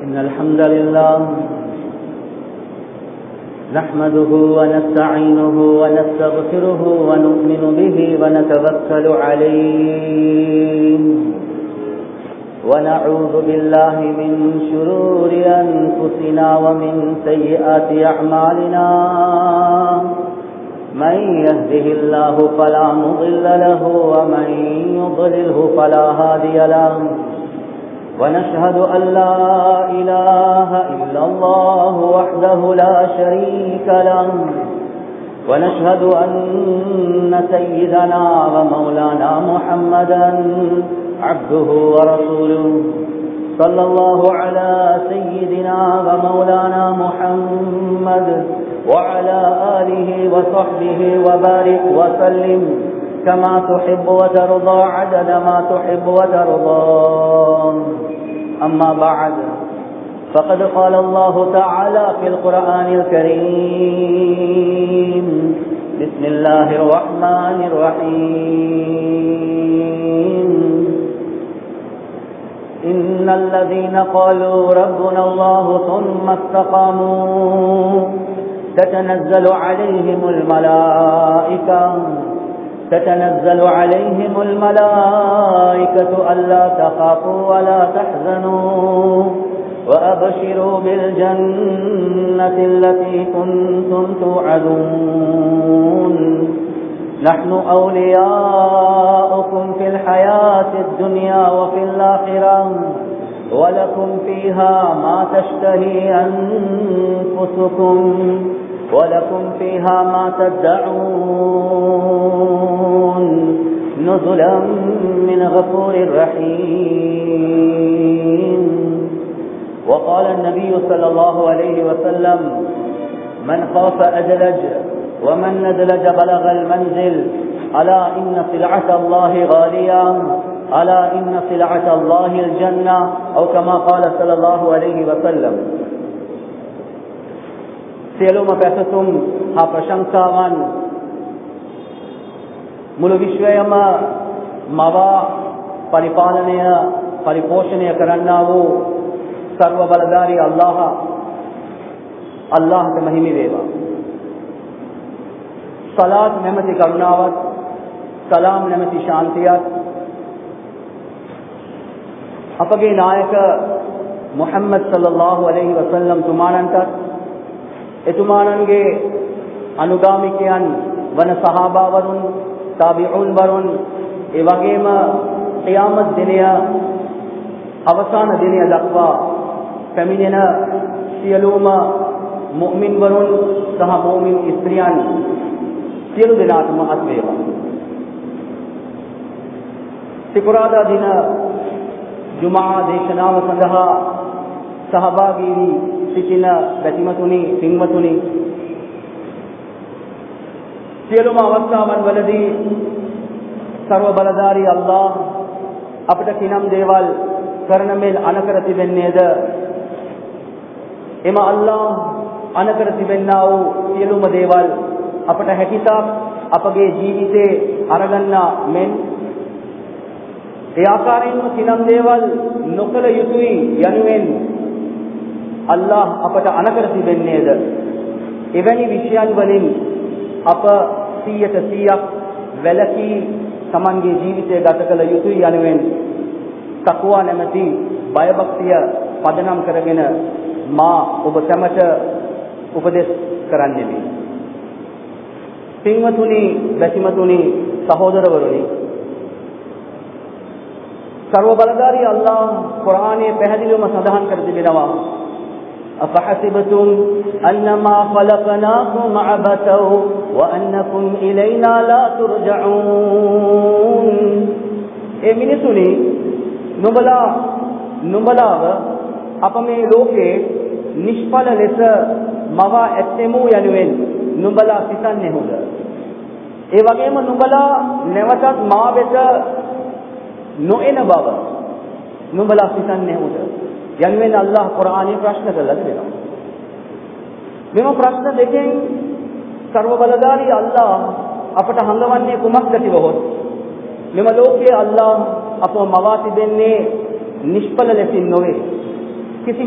إن الحمد لله نحمده ونستعينه ونستغفره ونؤمن به ونتوكل عليه ونعوذ بالله من شرور أنفسنا ومن سيئات أعمالنا من يهده الله فلا مضل له ومن يضلله فلا هادي له ونشهد أن لا إله إلا الله وحده لا شريك له ونشهد أن سيدنا ومولانا محمدا عبده ورسوله صلى الله على سيدنا ومولانا محمد وعلى آله وصحبه وبارك وسلم كما تحب وترضى عدد ما تحب وترضى. أما بعد فقد قال الله تعالى في القرآن الكريم بسم الله الرحمن الرحيم إن الذين قالوا ربنا الله ثم استقاموا تتنزل عليهم الملائكة ألا تخافوا ولا تحزنوا وأبشروا بالجنة التي كنتم توعدون نحن أولياؤكم في الحياة الدنيا وفي الآخرة ولكم فيها ما تشتهي أنفسكم ولكم فيها ما تدعون نزلا من غفور رحيم. وقال النبي صلى الله عليه وسلم من خاف أدلج ومن ندلج بلغ المنزل ألا إن سلعة الله غالية ألا إن سلعة الله الجنة أو كما قال صلى الله عليه وسلم. සියලුම පැසසුම් හා ප්‍රශංසාවන් මුළු විශ්වයම මවා පරිපාලනය පරිපෝෂණය කරන්නා වූ සර්ව බලධාරී අල්ලාහට මහිම වේවා. සලාත් නැමැති කරුණාවත් සලාම් නැමැති ශාන්තියත් අපගේ නායක මුහම්මද් සල්ලල්ලාහු අලයිහි වසල්ලම් තුමාණන්ට එතුමාණන්ගේ අනුගාමිකයන් වන සහාබාවරුන් තාබිඋන් වරුන් ඒ වගේම ඛියාමත් දිනය අවසාන දිනය දක්වා පැමිණෙන සියලුම මුමින් වරුන් සහ මුමින් ස්ත්‍රියන් සියලු දෙනාටම අත් වේවා. සිකුරාදා දින ජුමා දේශනාව සඳහා සහභාගී වී සිටින බැතිමතුනි පින්වතුනි සියලුම අවස්ථාවන් වලදී සර්ව බලධාරී අල්ලාහ් අපට කිනම් දේවල් කරන මෙල් අනකර තිබෙන්නේද එම අල්ලාහ් අනකර තිබෙන්නා වූ සියලුම දේවල් අපට හැකිතාක් අපගේ ජීවිතේ අරගන්නා මෙන් ඒ ආකාරයෙන්ම කිනම් දේවල් නොකළ යුතුයි යනුවෙන් අල්ලාහ් අපට අනකර තිබෙන්නේද එවැනි විෂයන් වලින් අප 100% වැළකී තමන්ගේ ජීවිතය ගත කළ යුතුයි යනුවෙන් තක්වා නැමැති බයභක්තිය පදනම් කරගෙන මා ඔබ සැමට උපදෙස් කරන්නෙමි. පින්වතුනි බැතිමතුනි සහෝදරවරුනි සර්ව බලධාරී අල්ලාහ් කුර්ආනයේ පැහැදිලිවම සඳහන් කර තිබෙනවා أفحسبتم أنما خلقناكم عبثا وأنكم إلينا لا ترجعون. ඒ මිනිසුනි නුඹලාව අප මේ ලෝකේ නිෂ්ඵල ලෙස මවා ඇත්තෙමු යනුවෙන් නුඹලා සිතන්නේහුද? ඒ වගේම නුඹලා නැවතත් මා වෙත නොඑන බව නුඹලා සිතන්නේහුද? යනුවෙන් අල්ලාහ් කුර්ආනයේ ප්‍රශ්න කළා දෙනවා. මෙම ප්‍රශ්න දෙකෙන් සර්ව බලධාරී අල්ලාහ් අපට හංගවන්නේ කුමක්ද කිවහොත් මෙම ලෝකයේ අල්ලාහ් අපව මවා තිබෙන්නේ නිෂ්ඵල ලෙසින් නොවේ. කිසිම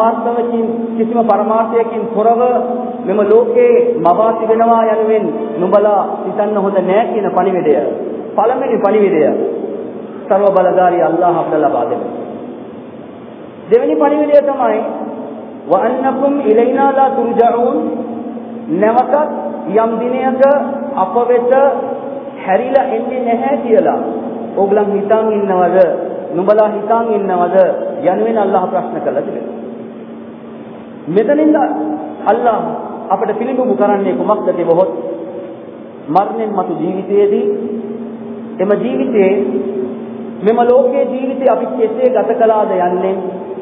පරමාර්ථයකින් තොරව මෙම ලෝකේ මවා තිබෙනවා යනුවෙන් නුඹලා හිතන්න හොඳ නෑ කියන පණිවිඩය. පළවෙනි පණිවිඩය සර්ව බලධාරී අල්ලාහ් අපට ලබා දෙනවා. දෙවෙනි පණිවිඩය තමයි වඅන්නකුම් ඉලයිනා ලා තුර්ජඋන්, නැවතත් යම් දිනයක අප වෙත හැරිලා එන්නේ නැහැ කියලා ඕගලන් හිතන් ඉන්නවද, නුඹලා හිතන් ඉන්නවද යනුවෙන් අල්ලාහ් ප්‍රශ්න කළා කියලා. මෙතනින්ද අල්ලාහ් අපට පිළිබිඹු කරන්නේ කුමක්ද කියවොත්, මරණයෙන් මතු ජීවිතයේදී එම ජීවිතයේ මෙම ලෝකයේ ජීවිතය අපි කෙසේ ගත කළාද යන්නේ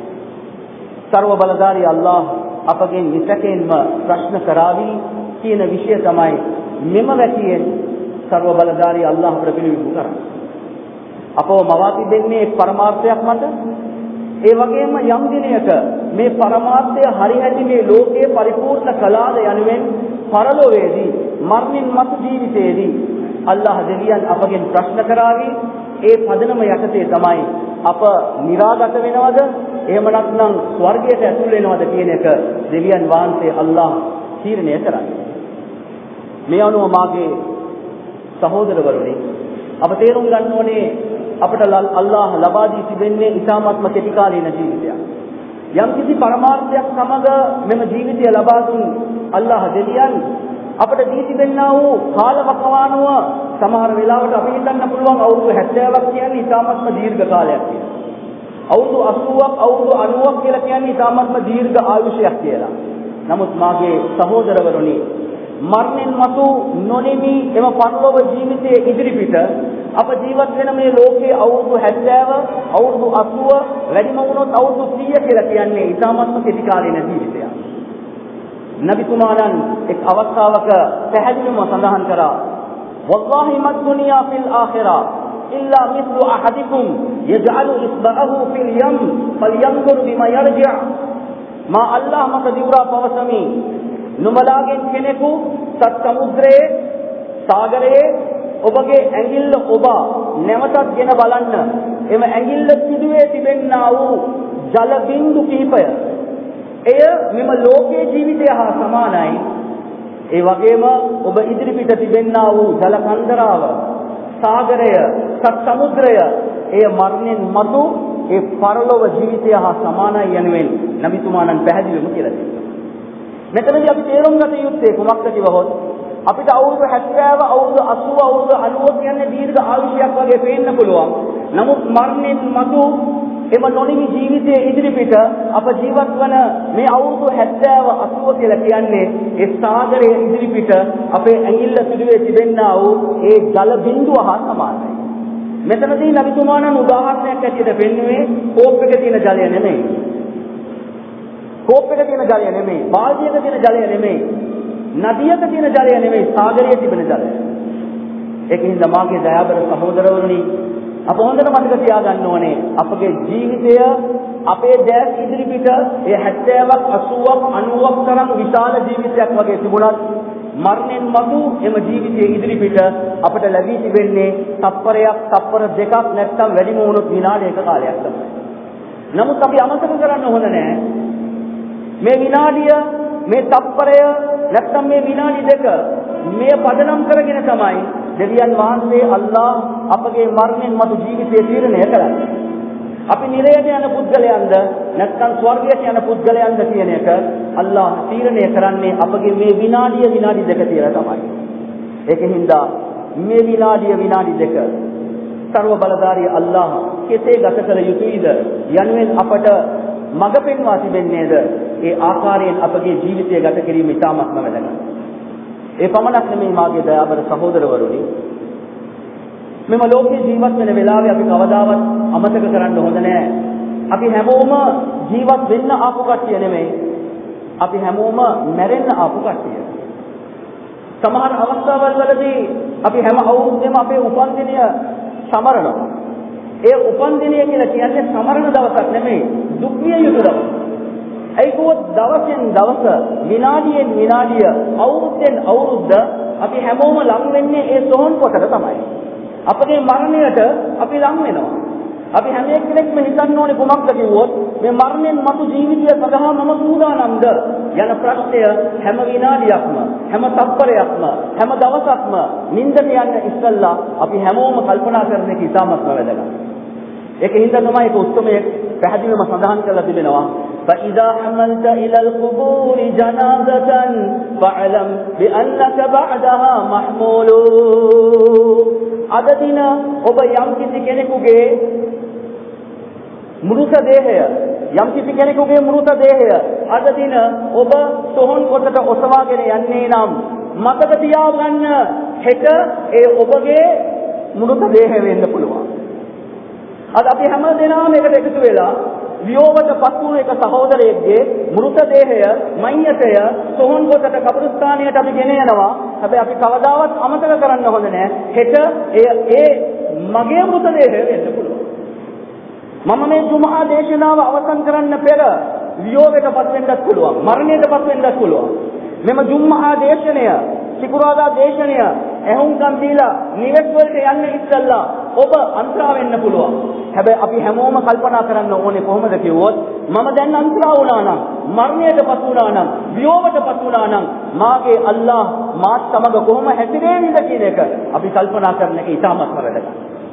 සර්ව බලධාරී අල්ලාහ් අපගෙන් නිසකෙන්ම ප්‍රශ්න කරાવી කියන විෂය තමයි මෙම වැටියෙන් සර්ව බලධාරී අල්ලාහ් අපට පිළිබිඹු කරන්නේ. අපව මවා තිබෙන්නේ පරමාර්ථයක් මත. ඒ වගේම යම් දිනයක මේ පරමාර්ථය හරිහැටි මේ ලෝකයේ පරිපූර්ණ කළාද යනුවෙන් පරලෝකයේදී මරණින් මතු ජීවිතයේදී අල්ලාහ් දෙවියන් අපගෙන් ප්‍රශ්න කරાવી. ඒ පදනම යටතේ තමයි අප නිරාගත වෙනවද, එහෙම නැත්නම් ස්වර්ගයට ඇතුල් වෙනවද කියන එක දෙවියන් වහන්සේ අල්ලාහ් තීරණය කරන්නේ. මේ අනුව මාගේ සහෝදරවරුනි, අප තේරුම් ගන්න ඕනේ අපට අල්ලාහ් ලබා දී තිබෙන්නේ ඉතාමත්ම කෙටි කාලීන ජීවිතයක්. යම් කිසි පරමාර්ථයක් සමග මෙම ජීවිතය ලබා දුන් අල්ලාහ් දෙවියන් අපට දී තිබෙනා වූ කාලවකවානුව සමහර වෙලාවට අපි හිතන්න පුළුවන් අවුරුදු 70ක් කියන්නේ ඉතාමත්ම දීර්ඝ කාලයක් කියලා. අවුරුදු 80ක් අවුරුදු 90ක් කියලා කියන්නේ ඉතාමත්ම දීර්ඝ ආයුෂයක් කියලා. නමුත් මාගේ සහෝදරවරුනි, මරණයෙන් මතු නොනිමි එම පරලෝක ජීවිතයේ ඉදිරිපිට අප ජීවත් වෙන මේ ලෝකයේ අවුරුදු 70 අවුරුදු 80 වැඩිම වුණොත් අවුරුදු 100 කියලා කියන්නේ ඉතාමත්ම කෙටි කාලීන ජීවිතයක්. නබිතුමාණන් එක් අවස්ථාවක පැහැදිලිවම සඳහන් කරා, වල්ලාහි මත් දුනියා ෆිල් ආඛිරා ඉල්ලා මිස්ලු අහදිකුම් යජ්අලු ඉස්බഅහු ෆිල් යම් ෆල්යන්ظුර් බිමා යර්ජි'. මා අල්ලාහ් මත දිවුරා පවසමි, නුඹලාගෙන් කෙනෙකු සත් සමුද්‍රයේ සාගරයේ ඔබගේ ඇඟිල්ල ඔබ නැවතත් ගෙන බලන්න. එම ඇඟිල්ල සිදුවේ තිබෙන්නා වූ ජල බින්දු කිහිපය එය මෙම ලෝකයේ ජීවිතය හා සමානයි. ඒ වගේම ඔබ ඉදිරිපිට තිබෙන්නා වූ ජල කන්දරාව, සාගරය, සත් සමුද්‍රය එය මරණයෙන් මතු ඒ පරලොව ජීවිතය හා සමානයි යනුවෙන් නබිතුමාණන් පැහැදිලිවම කියලා තියෙනවා. මෙතනදී අපි තේරුම් ගත යුත්තේ කුමක්ද කිවහොත්, අපිට අවුරුදු 70 අවුරුදු 80 අවුරුදු 90 කියන්නේ දීර්ඝ ආයුෂයක් වගේ පේන්න පුළුවන්. නමුත් මරණයෙන් මතු එම නොනිමි ජීවිතයේ ඉදිරිපිට අප ජීවත් වන මේ අවුරුදු 70 80 කියලා කියන්නේ ඒ සාගරයේ ඉදිරිපිට අපේ ඇඟිල්ල පිටුවේ තිබෙන්නා වූ ඒ ජල බිඳුව හා සමානයි. මෙතනදී නබිතුමාණන් උදාහරණයක් ඇටියට පෙන්වුවේ කෝප් එකේ තියෙන ජලය නෙමෙයි. කෝප් එකේ තියෙන ජලය නෙමෙයි, බාල්දියක තියෙන ජලය නෙමෙයි, නදියක තියෙන ජලය නෙමෙයි, සාගරයේ තිබෙන ජලය. ඒකින්ද මාගේ දයාබර සහෝදරවරුනි, අප හොඳට මතක තියාගන්න ඕනේ අපගේ ජීවිතය අපේ දැස් ඉදිරිපිට ඒ 70ක් 80ක් 90ක් තරම් විශාල ජීවිතයක් වගේ තිබුණත් මරණයෙන් මතු එම ජීවිතයේ ඉදිරිපිට අපට ලැබී තිබෙන්නේ තප්පරයක්, තප්පර දෙකක්, නැත්නම් වැඩිම වුණොත් විනාඩියක කාලයක් තමයි. නමුත් අපි අමතක කරන්න ඕන නෑ මේ විනාඩිය, මේ තප්පරය, නැත්නම් මේ විනාඩි දෙක මේ පදනම් කරගෙන තමයි දෙවියන් වහන්සේ අල්ලාහ් අපගේ මරණයෙන් මතු ජීවිතය තීරණය කරන්නේ. අපි නිරයට යන පුද්ගලයන්ද නැත්නම් ස්වර්ගයට යන පුද්ගලයන්ද කියන එක අල්ලාහ් තීරණය කරන්නේ අපගේ මේ විනාඩි දෙක තියලා තමයි. ඒකින්ද මේ විනාඩි දෙක සර්ව බලධාරී අල්ලාහ් කෙසේ ගත කළ යුතුයිද යනුවෙන් අපට මඟ පෙන්වා තිබෙන්නේද, ඒ ආකාරයෙන් අපගේ ජීවිතය ගත කිරීම ඉතාමත්ම වැදගත්. ඒ පමණක් නෙමෙයි මාගේ දයාබර සහෝදරවරුනි, මෙම ලෝකයේ ජීවත් වෙන වෙලාවේ අපි කවදාවත් අමතක කරන්න හොඳ නෑ. අපි හැමෝම ජීවත් වෙන්න ආපු කට්ටිය නෙමෙයි. අපි හැමෝම මැරෙන්න ආපු කට්ටිය. සමහර අවස්ථාවල් වලදී අපි හැම අවුරුද්දෙම අපේ උපන්දිනය සමරනවා. ඒ උපන්දිනය කියලා කියන්නේ සමරන දවසක් නෙමෙයි, දුක් විය යුතු දවසක්. ඒකවත් දවසෙන් දවස, විනාඩියෙන් විනාඩිය, අවුරුද්දෙන් අවුරුද්ද අපි හැමෝම ලං වෙන්නේ ඒ සෝන් කොටට තමයි. අපගේ මරණයට අපි ලං වෙනවා. අපි හැම එක්කෙනෙක්ම හිතන්න ඕනේ කොමක්ද කිව්වොත් මේ මරණයෙන් මතු ජීවිතය සඳහා මම සූදානම්ද යන ප්‍රශ්නය හැම විනාඩියක්ම හැම තත්පරයක්ම හැම දවසක්ම නිින්දට යන්න ඉස්සෙල්ලා අපි හැමෝම කල්පනා කරන එක ඉතාමත් වැදගත්. ඒකින්ද තමයි ඒක උත්තරමයේ පැහැදිලිවම සඳහන් කරලා තිබෙනවා فإذا حملت إلى القبور جنازة فاعلم بأنك بعدها محمول. අදදින ඔබ යම් කිසි කෙනෙකුගේ මෘත දේහය අදදින ඔබ සොහොන් කොටට ඔසවාගෙන යන්නේ නම් මතක තියාගන්න හෙට ඒ ඔබගේ මෘත දේහය වෙන්න පුළුවන්. අද අපි හැම දෙනාම එකට එකතු වෙලා වියෝවට පත් වුණු එක සහෝදරයෙක්ගේ මෘත දේහය මයියතය සොහොන් කොටට කබරස්ථානයට අපි ගෙන යනවා. හැබැයි අපි කවදාවත් අමතක කරන්න හොඳ නැහැ හෙට ඒ මගේ මෘත දේහය වෙන්න පුළුවන්. මම මේ ජුමා දේශනාව අවසන් කරන්න පෙර වියෝවටපත් වෙන්නත් පුළුවන්, මරණයටපත් වෙන්නත් පුළුවන්. මෙම ජුමා දේශනය, සිකුරාදා දේශනය එහුම්කම් දීලා නිවෙස් වලට යන්න ඉස්සල්ලා ඔබ අන්තරා වෙන්න පුළුවන්. හැබැයි අපි හැමෝම කල්පනා කරන්න ඕනේ කොහොමද කිව්වොත් මම දැන් අන්තරා වුණා නම්, මරණයටපත් වුණා නම්, වියෝවටපත් වුණා නම් මාගේ අල්ලාහ් මාත් සමග කොහොම හැසිරෙන්නේද කියන එක අපි කල්පනා කරන එක ඉතාමත් වැදගත්.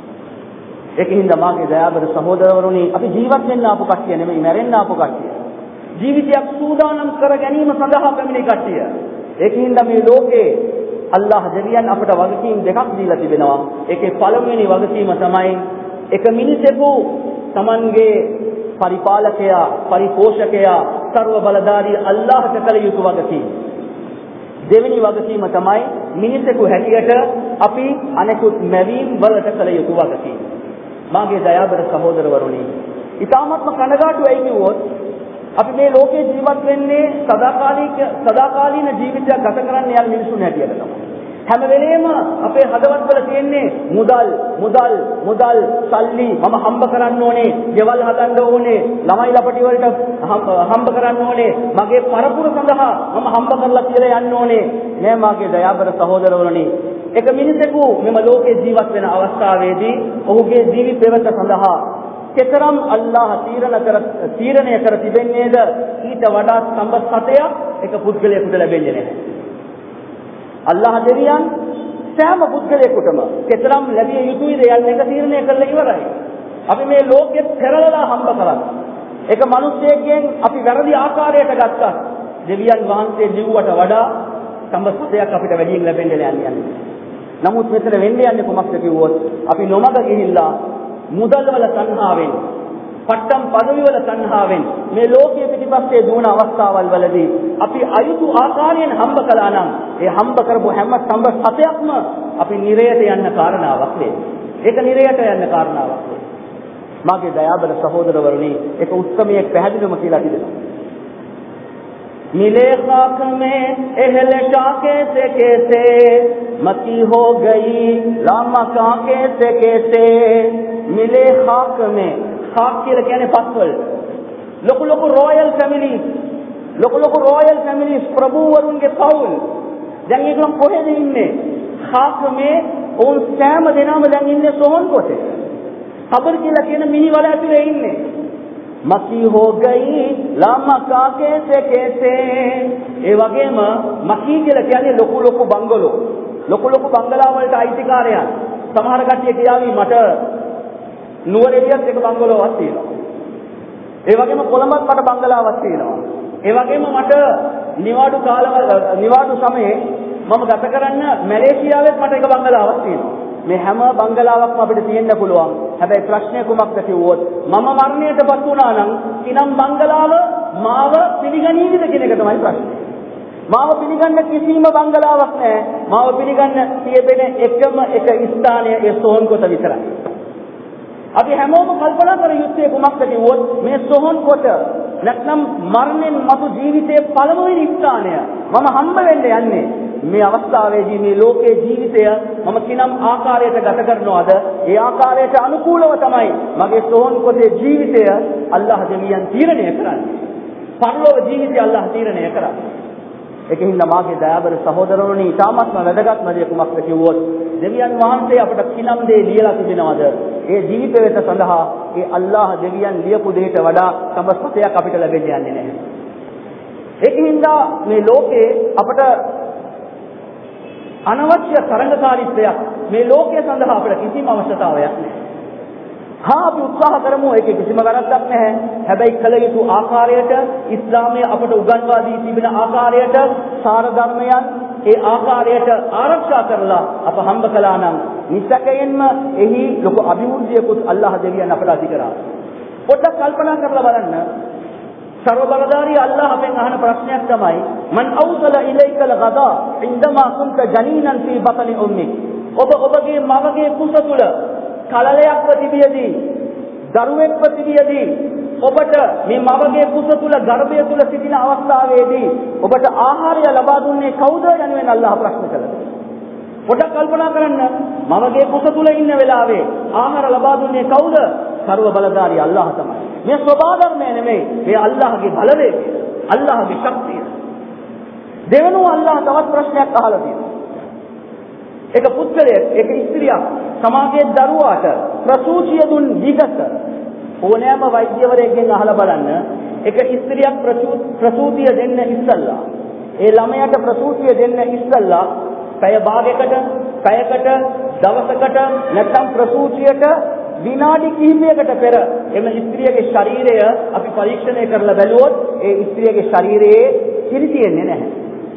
ඒකින්ද මාගේ දයාබර සහෝදරවරුනි, අපි ජීවත් වෙන්න ආපු කට්ටිය නෙමෙයි මැරෙන්න ආපු කට්ටිය. ජීවිතයක් සූදානම් කර ගැනීම සඳහා පැමිණි කට්ටිය. ඒකින්ද මේ ලෝකේ අල්ලාහ් දෙවියන් අපට වගකීම් දෙකක් දීලා තිබෙනවා. ඒකේ පළමුවෙනි වගකීම තමයි එක මිනිසෙකු Tamanගේ පරිපාලකයා, පරිපෝෂකයා, සර්ව බලධාරී අල්ලාහට කළ යුතු වගකීම. දෙවෙනි වගකීම තමයි මිනිසෙකු හැටියට අපි අනෙකුත් මැවීම් වලට කළ යුතු වගකීම. මාගේ දයාබර සහෝදරවරුනි, ඊටාත්ම කනගාටුයි කිව්වොත් අපි මේ ලෝකේ ජීවත් වෙන්නේ සදාකාලීන ජීවිතයක් ගත කරන්න යන මිනිසුන් හැටියට තමයි. හැම වෙලේම අපේ හදවත් වල තියෙන්නේ මුදල් සල්ලි මම හම්බ කරන්න ඕනේ, ගෙවල් හදන්න ඕනේ, ළමයි ලපටි වලට හම්බ කරන්න ඕනේ, මගේ පරපුර සඳහා මම හම්බ කරලා කියලා යන්න ඕනේ. නෑ මාගේ දයාබර සහෝදරවරුනි, එක මිනිසෙකු මෙම ලෝකේ ජීවත් වෙන අවස්ථාවේදී ඔහුගේ ජීවිත පෙරත සඳහා කෙතරම් අල්ලාහ් තීරණය කර තිබෙන්නේද ඊට වඩා සම්පත් 7ක් එක පුද්ගලයෙකුට ලැබෙන්නේ නැහැ. අල්ලාහ් දෙවියන් සෑම පුද්ගලයෙකුටම කෙතරම් ලැබිය යුතුයිද යන්න එක තීරණය කරලා ඉවරයි. අපි මේ ලෝකෙත් පෙරලලා හම්බ කරන්නේ. එක මිනිසෙක්ගෙන් අපි වැරදි ආකාරයට ගත්තා. දෙවියන් වහන්සේ ජීවුවට වඩා සම්පත් 7ක් අපිට වැඩියෙන් ලැබෙන්නේ නැහැ. නමුත් මෙතන වෙන්නේ යන්නේ කොහොමද කිව්වොත් අපි නොමග ගිහිල්ලා මුදල් වල තණ්හාවෙන්, පට්ටම් පදවි වල තණ්හාවෙන් මේ ලෝකයේ පිටිපස්සේ දුවන අවස්ථාවල් වලදී අපි අයුතු ආකාරයෙන් හම්බ කළා නම් ඒ හම්බ කරපු හැම සම්පත් 7ක්ම අපි නිරයට යන්න කාරණාවක් නේ. ඒක නිරයට යන්න කාරණාවක් නේ. මාගේ දයාබර සහෝදරවරුනි, ඒක උත්සමයක් පැහැදිලිවම කියලා තිබෙනවා. मिले खाक में अहले शाह कैसे कैसे मती हो गई लामका कैसे कैसे मिले खाक में खाक කියලා කියන්නේ පත්වල ලොකු රොයල් ෆැමිලිස් ප්‍රභූවරුන්ගේ පවුල් දැන් ඒගොල්ලෝ කොහෙද ඉන්නේ? ખાક में ඔවුන් සෑම දෙනාම දැන් ඉන්නේ සොහොන් කොටේ. කබර් කියලා කියන මිනි වල ඇතුලේ ඉන්නේ. मकी हो गई लामका कैसे कैसे ඒ වගේම මකී කියලා කියන්නේ ලොකු බංගලෝ, ලොකු බංගලා වලට අයිතිකාරයන්. සමහර කට්ටිය කියාවි මට නුවරඑළියත් එක බංගලෝවක් තියෙනවා. ඒ වගේම කොළඹත් මට බංගලාවක් තියෙනවා. ඒ වගේම මට නිවාඩු සමයේ මම ගත කරන්න මැලේසියාවෙත් මට එක බංගලාවක් තියෙනවා. මේ හැම බංගලාවක්ම අපිට තියෙන්න පුළුවන්. හැබැයි ප්‍රශ්නේ කුමක්ද කිව්වොත් මම මරණයටපත් වුණා නම් කිනම් බංගලාව මාව පිළිගනීවිද කියන එක තමයි ප්‍රශ්නේ. මාව පිළිගන්න කිසිම බංගලාවක් නැහැ. මාව පිළිගන්න තියෙන එකම එක ස්ථානය ඒ සොහොන් කොට විතරයි. අපි හැමෝම කල්පනා කර යුත්තේ කුමක්ද කිව්වොත් මේ සොහොන් කොට නැත්නම් මරණයෙන් මතු ජීවිතයේ පළමුවෙනි ස්ථානය මම හම්බ වෙන්න යන්නේ. මේ අවස්ථාවේදී මේ ලෝකයේ ජීවිතය මම කිනම් ආකාරයට ගත කරනවද ඒ ආකාරයට අනුකූලව තමයි මගේ සොහොන් කොටේ ජීවිතය අල්ලාහ් දෙවියන් තීරණය කරන්නේ. පරලෝක ජීවිතය අල්ලාහ් තීරණය කරන්නේ. ඒකින්ද මාගේ දයාබර සහෝදරවරුනි, ඊටාත්ම වැදගත්ම දේ කුමක්ද කිව්වොත් දෙවියන් වහන්සේ අපට කිනම් දේ ලියලා තිබෙනවද ඒ ජීවිත වෙත සඳහා ඒ අල්ලාහ් දෙවියන් ලියපු දෙයට වඩා සම්පතයක් අපිට ලැබෙන්නේ නැහැ. ඒකින්ද මේ ලෝකේ අපට අනවශ්‍ය තරංගකාරීත්වයක් මේ ලෝකයේ සඳහා අපිට කිසිම අවශ්‍යතාවයක් නැහැ. අපි උත්සාහ කරමු ඒකේ කිසිම වැරද්දක් නැහැ. හැබැයි කල යුතු ආකාරයට ඉස්ලාමයේ අපට උගන්වා දී තිබෙන ආකාරයට සාර ධර්මයන් ඒ ආකාරයට ආරක්ෂා කරලා අප හම්බ කළා නම් නිසකයෙන්ම එහි ලොකු අභිවෘද්ධියකුත් අල්ලාහ් දෙවියන් අපට අධි කරා. පොඩ්ඩක් කල්පනා කරලා බලන්න. सर्व බලධාරී අල්ලාහ් අපෙන් අහන ප්‍රශ්නයක් තමයි මන් අවසල ඉලයිකල් ගදා ඉන්දමා කුන්ත ජනීනන් ෆී බතනි උම්මික්. ඔබගේ මවගේ කුස තුල කලලයක්ව තිබියදී දරුවෙක්ව තිබියදී ඔබට මේ මවගේ කුස තුල ගර්භය තුල සිටින අවස්ථාවේදී ඔබට ආහාරය ලබා දුන්නේ කවුද යනුවෙන් අල්ලාහ් ප්‍රශ්න කළා. පොඩ්ඩක් කල්පනා කරන්න මවගේ කුස තුල ඉන්න වෙලාවේ ආහාර ලබා දුන්නේ කවුද? सर्व බලධාරී අල්ලාහ් තමයි. මේ ස්වභාවධර්මය නෙමෙයි මේ අල්ලාහ්ගේ බලවේගය අල්ලාහ්ගේ ශක්තිය. දෙවෙනුව අල්ලාහ් තවත් ප්‍රශ්නයක් අහලා තියෙනවා. එක පුත්‍රයෙක් එක ස්ත්‍රියක් සමාජයේ දරුවාට ප්‍රසූතිය දුන් විගත ඕනෑම වෛද්‍යවරයෙක්ගෙන් අහලා බලන්න එක ස්ත්‍රියක් ප්‍රසූතිය දෙන්න ඉස්සල්ලා ඒ ළමයාට ප්‍රසූතිය දෙන්න ඉස්සල්ලා පැය භාගයකට පැයකට දවසකට නැත්නම් ප්‍රසූතියට විනාඩි කිහිපයකට පෙර එම ස්ත්‍රියගේ ශරීරය අපි පරීක්ෂණය කරලා බැලුවොත් ඒ ස්ත්‍රියගේ ශරීරයේ කිරි තියෙන්නේ නැහැ.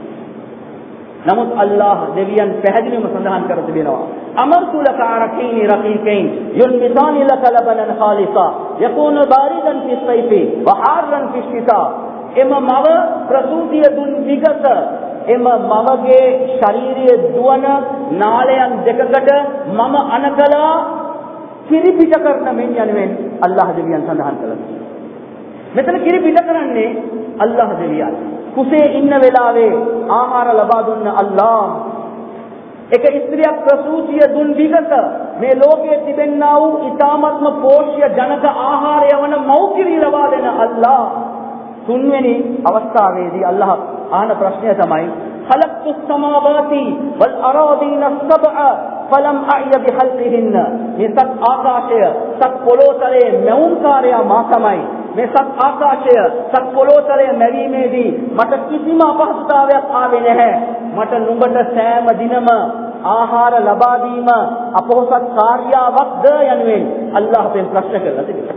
නමුත් අල්ලාහ් දෙවියන් පැහැදිලිවම සඳහන් කර තිබෙනවා අමර්තු ලක අරකීනි රකීකයින් යුන්බිතානි ලක ලබනන් ખાලිසා යකූනු බාරිදන් ෆි සයිෆි වහාරන් ෆි ශිතා. එම මව ප්‍රසූතිය දුන් විගත එම මවගේ ශරීරයේ දුවන නාලයන් දෙකකට මම අනකලා කිරි පිට කරන මෙන් යනුවෙන් අල්ලාහ් දෙවියන් සඳහන් කළා. මෙතන කිරි පිට කරන්නේ අල්ලාහ් දෙවියන්. කුසේ ඉන්න වෙලාවේ ආහාර ලබා දුන්න අල්ලාහ්. එක ස්ත්‍රියක් ප්‍රසූතිය දුන් විගත මේ ලෝකයේ තිබෙන්නා වූ ඊ타මත්ම පෝෂ්‍ය ජනක ආහාරය වන මෞකිරි ලබා දෙන අල්ලාහ්. තුන්වෙනි අවස්ථාවේදී අල්ලාහ් ආන ප්‍රශ්නය තමයි خلقت السماوات والأراضين السبع فلم أعي بخلقهن. මේ සත් ආකාශය සත් පොළොතරේ මෞන්කාරය මා තමයි. මේ සත් ආකාශය සත් පොළොතරේ මැවීමේදී මට කිසිම අපහසුතාවයක් ආවේ නැහැ. මට නුඹට සෑම දිනම ආහාර ලබා දීම අපොහසත් කාර්යාවක්ද යනුවෙන් අල්ලාහ් අපෙන් ප්‍රශ්න කරලා තිබෙනවා.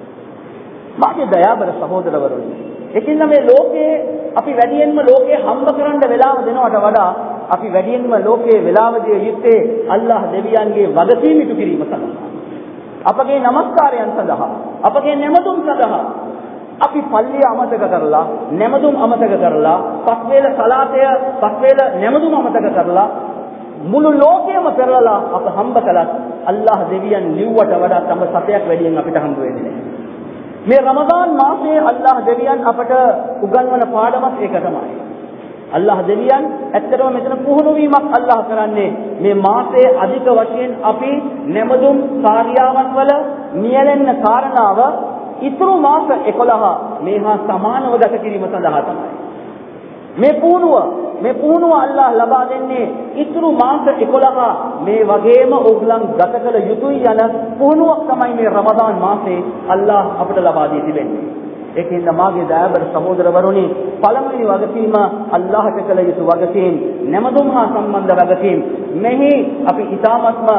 මාගේ දයාබර සහෝදරවරුනි, එකින් මේ ලෝකේ අපි වැඩියෙන්ම ලෝකේ හම්බ කරන්න වෙලාව දෙනවට වඩා අපි වැඩියෙන්ම ලෝකේ වෙලාව දිය යුත්තේ අල්ලාහ් දෙවියන්ගේ වගකීම ඉටු කිරීම සඳහා. අපගේ නමස්කාරයන් සඳහා, අපගේ නැමතුම් සඳහා අපි පල්ලිය අමතක කරලා, නැමතුම් අමතක කරලා, පස්වේල සලාතය, පස්වේල නැමතුම් අමතක කරලා මුළු ලෝකෙම පෙරලලා අප හම්බ කළත් අල්ලාහ් දෙවියන් ලිව්වට වඩා තම සතයක් වැඩියෙන් අපිට හම්බ වෙන්නේ නැහැ. මේ රමදාන් මාසයේ අල්ලාහ් දෙවියන් අපට උගන්වන පාඩමත් ඒක තමයි. අල්ලාහ් දෙවියන් ඇත්තටම මෙතන පුහුණු වීමක් අල්ලාහ් කරන්නේ මේ මාසයේ අධික වශයෙන් අපි නැමදුම් කාර්යාවන් වල නියැලෙන්න කාරණාව ඉතුරු මාස 11 මේහා සමානව ගත කිරීම සඳහා තමයි. මේ පුහුණුව අල්ලාහ් ලබා දෙන්නේ ඉතුරු මාස 11 මේ වගේම ඕගලන් ගත කළ යුතුයි යන පුහුණුවක් තමයි මේ රමදාන් මාසේ අල්ලාහ් අපට ලබා දී තිබෙන්නේ. ඒකින්ද මාගේ දයාබර සහෝදරවරුනි, පළමුවෙනි වගකීම අල්ලාහට කළ යුතු වගකීම්, නැමදුම් හා සම්බන්ධ වගකීම්. මෙහි අපි ඊටාත්ම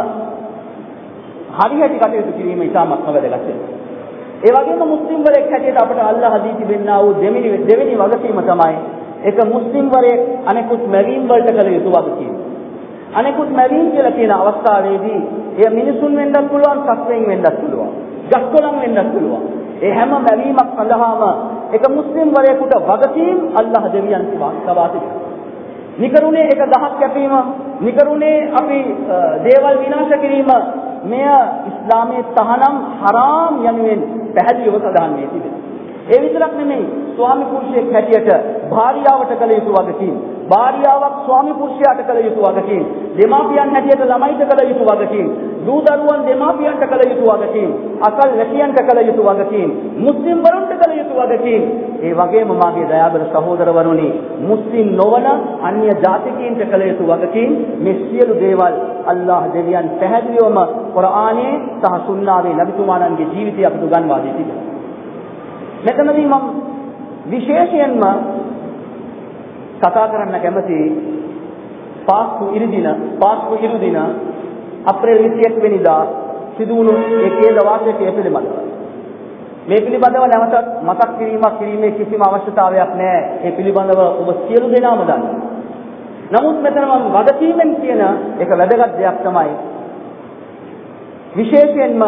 හරියට කටයුතු කිරීම ඊටාත්ම වැදගත්. ඒ වගේම මුස්ලිම් වරයෙක් හැටියට අපට අල්ලාහ් දී තිබෙනා වූ දෙවෙනි වගකීම තමයි එක මුස්ලිම් වරයෙක් අනෙකුත් මැවීම් වලට කළ යුතු වගකීම. අනෙකුත් මැවීම් කියලා කියන අවස්ථාවේදී එය මිනිසුන් වෙන්නත් පුළුවන්, සත්වයන් වෙන්නත් පුළුවන්, ගස්කොළන් වෙන්නත් පුළුවන්. ඒ හැම මැවීමක් සඳහාම එක මුස්ලිම් වරයෙකුට වගකීම් අල්ලාහ් දෙවියන් සබා තිබෙනවා. නිකරුණේ එක ගහක් කැපීම, නිකරුණේ අපි දේවල් විනාශ කිරීම මෙය ඉස්ලාමයේ තහනම් හරාම් යනුවෙන් පැහැදිලිව සඳහන් වී තිබෙනවා. ඒ විතරක් නෙමෙයි, ස්වාමි පුරුෂයෙක් හැටියට භාර්යාවට කළ යුතු වගකීම්, භාර්යාවක් ස්වාමි පුරුෂයාට කළ යුතු වගකීම්, දෙමාපියන් හැටියට ළමයිට කළ යුතු වගකීම්, දූ දරුවන් දෙමාපියන්ට කළ යුතු වගකීම්, අසල් වැසියන්ට කළ යුතු වගකීම්, මුස්ලිම් වරුන්ට කළ යුතු වගකීම්. ඒ වගේම මාගේ දයාබර සහෝදරවරුනි, මුස්ලිම් නොවන අන්‍ය ජාතිකයින්ට කළ යුතු වගකීම්. මේ සියලු දේවල් අල්ලාහ් දෙවියන් පැහැදිලිවම කුර්ආනයේ සහ සුන්නාවේ නබිතුමාණන්ගේ ජීවිතය අපිට උගන්වා දී තිබෙනවා. මෙතනදී මම විශේෂයෙන්ම කතා කරන්න කැමති පාස්කු ඉරු දින අප්‍රේල් 21 වෙනිදා සිදු වුණු ඒ ඛේද වාචකයේ පිළිබඳව. මේ පිළිබඳව නැවතත් මතක් කිරීමේ කිසිම අවශ්‍යතාවයක් නැහැ. ඒ පිළිබඳව ඔබ සියලු දෙනාම දන්නවා. නමුත් මෙතන මම වගකීමෙන් කියන එක වැදගත් දෙයක් තමයි විශේෂයෙන්ම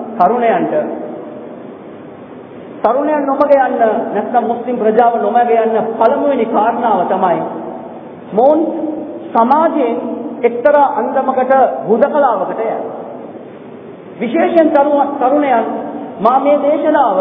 තරුණයන් නොමග යන්න නැත්නම් මුස්ලිම් ප්‍රජාව නොමග යන්න පළමුවෙනි කාරණාව තමයි මොවුන් සමාජයෙන් එක්තරා අන්දමකට හුදකලාවකට යන. විශේෂයෙන් තරුණයන් මා මේ දේශනාව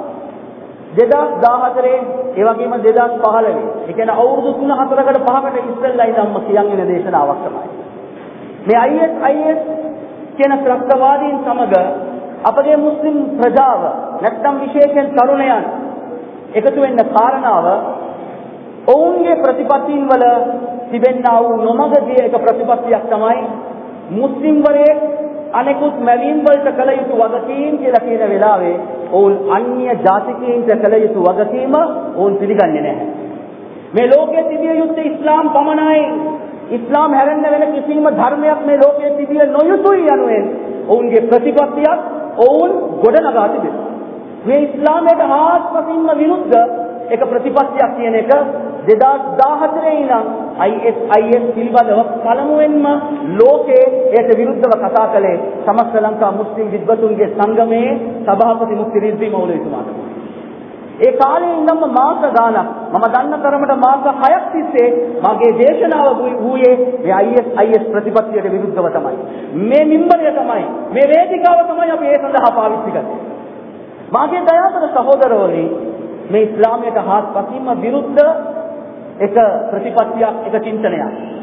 2014 ඒ වගේම 2015 ඒ කියන්නේ අවුරුදු 3-4කට 5කට ඉස්සෙල්ලා ඉඳන්ම කියන් එන දේශනාවක් තමයි. මේ IS කියන ත්‍රස්තවාදීන් සමග අපගේ මුස්ලිම් ප්‍රජාව නැත්නම් විශේෂයෙන් තරුණයන් එකතු වෙන්න කාරණාව ඔවුන්ගේ ප්‍රතිපත්තීන් වල තිබෙනා වූ නොමගදී එක ප්‍රතිපත්තියක් තමයි මුස්ලිම් වරේ අනෙකුත් මැවීම් වලට කළ යුතු වගකීම් කියලා කියන වෙලාවේ ඔවුන් අන්‍ය ජාතිකයින්ට කළ යුතු වගකීම ඔවුන් පිළිගන්නේ නැහැ. මේ ලෝකයේ තිබිය යුත්තේ ඉස්ලාම් පමණයි. ඉස්ලාම් හැරෙන්න වෙන කිසිම ධර්මයක් මේ ලෝකයේ තිබිය නොයුතුයි යනුවෙන් ඔවුන්ගේ ප්‍රතිපත්තියක් ඔවුන් ගොඩනගා තිබෙනවා. මේ ඉස්ලාමයට ආත්මසින්ම විරුද්ධ එක ප්‍රතිපත්තියක් කියන එක 2014 ඉඳන් IS පිළිබඳව පළමුවෙන්ම ලෝකයේ ඒට විරුද්ධව කතා කළේ සමස්ත ලංකා මුස්ලිම් විද්වතුන්ගේ සංගමයේ සභාපති මුෆ්ති රිද්වි මෞලවිතුමාට. ඒ කාලේ ඉඳන්ම මාස ගානක් මම දන්න තරමට මාස 6ක් තිස්සේ මගේ දේශනාව වූයේ මේ IS ප්‍රතිපත්තියට විරුද්ධව තමයි. මේ මිම්බරය තමයි, මේ වේදිකාව තමයි අපි ඒ සඳහා පාවිච්චි කරන්නේ. මාගේ දයාබර සහෝදරවනි, මේ ඉස්ලාමයට හාත්පසින්ම විරුද්ධ එක ප්‍රතිපත්තියක්, එක චින්තනයක්.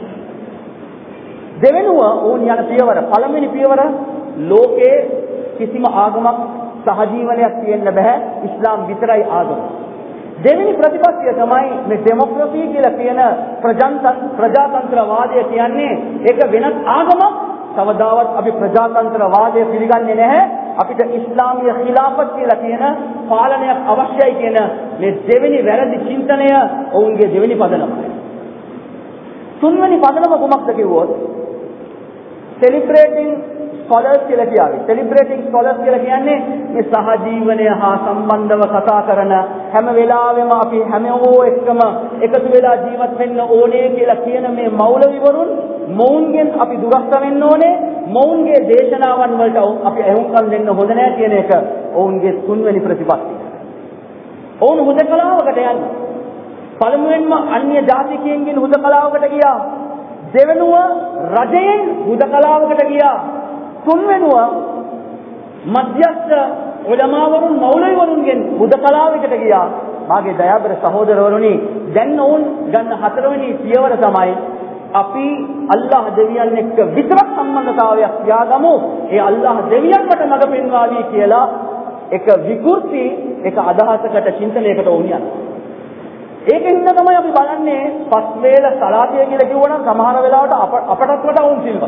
දෙවෙනුව ඕන් යන පියවර, පළවෙනි පියවර ලෝකේ කිසිම ආගමක් සහජීවනයක් තියෙන්න බෑ, ඉස්ලාම් විතරයි ආගම. දෙවෙනි ප්‍රතිපත්තිය තමයි මේ ඩෙමොක්‍රසි කියලා කියන ප්‍රජාතන්ත්‍රවාදය කියන්නේ ඒක වෙනත් ආගමක්. කවදාවත් අපි ප්‍රජාතන්ත්‍රවාදය පිළිගන්නේ නැහැ. අපිට ඉස්ලාමීය ඛිලාෆත් කියලා කියන පාලනයක් අවශ්‍යයි කියන මේ දෙවෙනි වැරදි චින්තනය ඔවුන්ගේ දෙවෙනි පදනමයි. තුන්වෙනි පදනම කොහොමද කිව්වොත් celebrating scholars කියලා කියાવી. celebrating scholars කියලා කියන්නේ මේ සහජීවනය හා සම්බන්ධව කතා කරන හැම වෙලාවෙම අපි හැමෝම එක්කම එකතු වෙලා ජීවත් වෙන්න ඕනේ කියලා කියන මේ මෞලවිවරුන් මොවුන්ගෙන් අපි දුරස්ත වෙන්න ඕනේ. මොවුන්ගේ දේශනාවන් වලට අපි අහුම්කම් දෙන්න හොඳ නැහැ කියන එක ඔවුන්ගේ තුන්වෙනි ප්‍රතිපත්තිය. ඔවුන් හුදකලාවකට යන්නේ. පළමුවෙන්ම අන්‍ය ජාතිකයන්ගෙන් හුදකලාවකට ගියා. දෙවෙනුව රජයෙන් හුදකලාවකට ගියා. තුන්වෙනුව මධ්‍යස්ථ උලමාවරුන් මෞලවිවරුන්ගෙන් හුදකලාවකට ගියා. මාගේ දයාබර සහෝදරවරුනි, දැන් ඔවුන් ගන්න හතරවෙනි පියවර තමයි අපි අල්ලාහ් දෙවියන් එක්ක විතරක් සම්බන්ධතාවයක් තියාගමු. ඒ අල්ලාහ් දෙවියන්ට මඟ පෙන්වාවි කියලා එක විකෘති, එක අදහසකට, චින්තනයකට වුණ යනවා. ඒකෙන් තමයි අපි බලන්නේ පස් වේල සලාතය කියලා කිව්වනම් සමහර වෙලාවට අපටත් වඩා වුන් සිල්වත්.